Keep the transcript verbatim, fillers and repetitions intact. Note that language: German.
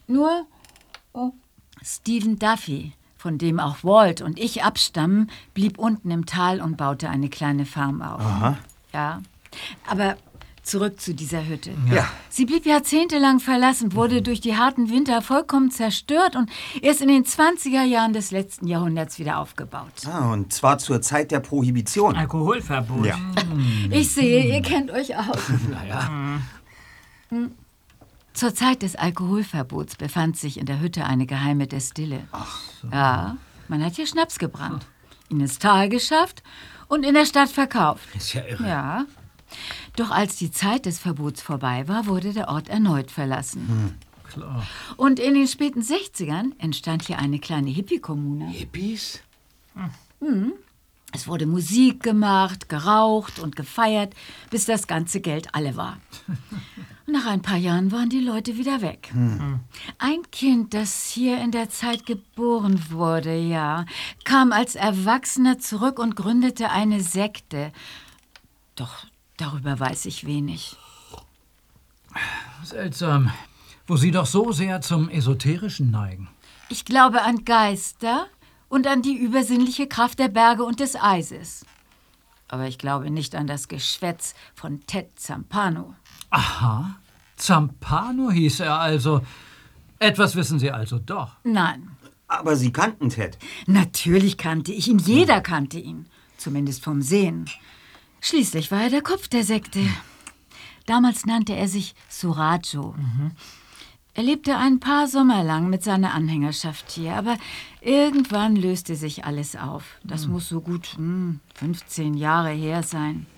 Nur oh, Stephen Duffy, von dem auch Walt und ich abstammen, blieb unten im Tal und baute eine kleine Farm auf. Aha. Ja, aber zurück zu dieser Hütte. Ja. Sie blieb jahrzehntelang verlassen, wurde durch die harten Winter vollkommen zerstört und erst in den zwanziger Jahren des letzten Jahrhunderts wieder aufgebaut. Ah, und zwar zur Zeit der Prohibition. Alkoholverbot. Ja. Ich sehe, ihr kennt euch aus. Naja. Zur Zeit des Alkoholverbots befand sich in der Hütte eine geheime Destille. Ach so. Ja, man hat hier Schnaps gebrannt, ihn ins Tal geschafft und in der Stadt verkauft. Ist ja irre. Ja. Doch als die Zeit des Verbots vorbei war, wurde der Ort erneut verlassen. Hm. Klar. Und in den späten sechzigern entstand hier eine kleine Hippie-Kommune. Hippies? Hm. Es wurde Musik gemacht, geraucht und gefeiert, bis das ganze Geld alle war. Nach ein paar Jahren waren die Leute wieder weg. Hm. Ein Kind, das hier in der Zeit geboren wurde, ja, kam als Erwachsener zurück und gründete eine Sekte. Doch darüber weiß ich wenig. Seltsam, wo Sie doch so sehr zum Esoterischen neigen. Ich glaube an Geister und an die übersinnliche Kraft der Berge und des Eises. Aber ich glaube nicht an das Geschwätz von Ted Zampano. Aha, Zampano hieß er also. Etwas wissen Sie also doch. Nein. Aber Sie kannten Ted. Natürlich kannte ich ihn. Jeder kannte ihn. Zumindest vom Sehen. Schließlich war er der Kopf der Sekte. Damals nannte er sich Surajo. Mhm. Er lebte ein paar Sommer lang mit seiner Anhängerschaft hier, aber irgendwann löste sich alles auf. Das Mhm. muss so gut hm, fünfzehn Jahre her sein.